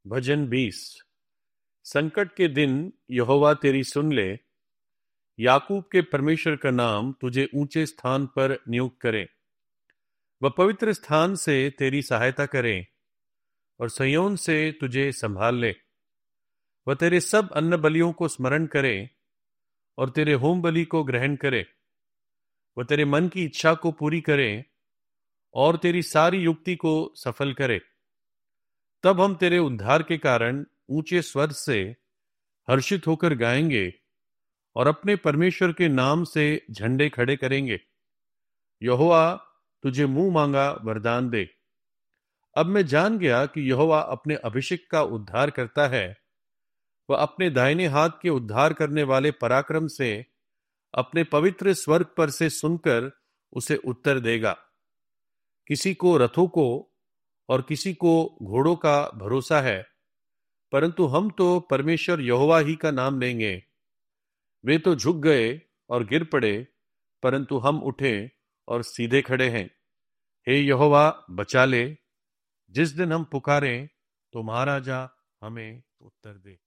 भजन 20। संकट के दिन यहोवा तेरी सुन ले। याकूब के परमेश्वर का नाम तुझे ऊंचे स्थान पर नियुक्त करे। वह पवित्र स्थान से तेरी सहायता करे और सिय्योन से तुझे संभाल ले। वह तेरे सब अन्न बलियों को स्मरण करे और तेरे होम बलि को ग्रहण करे। वह तेरे मन की इच्छा को पूरी करे और तेरी सारी युक्ति को सफल करे। तब हम तेरे उद्धार के कारण ऊंचे स्वर से हर्षित होकर गाएंगे और अपने परमेश्वर के नाम से झंडे खड़े करेंगे। यहोवा तुझे मुंह मांगा वरदान दे। अब मैं जान गया कि यहोवा अपने अभिषिक्त का उद्धार करता है। वह अपने दाहिने हाथ के उद्धार करने वाले पराक्रम से अपने पवित्र स्वर्ग पर से सुनकर उसे उत्तर देगा। किसी को रथों को और किसी को घोड़ों का भरोसा है, परंतु हम तो परमेश्वर यहोवा ही का नाम लेंगे। वे तो झुक गए और गिर पड़े, परंतु हम उठे और सीधे खड़े हैं। हे यहोवा, बचा ले। जिस दिन हम पुकारें तो महाराजा हमें उत्तर दे।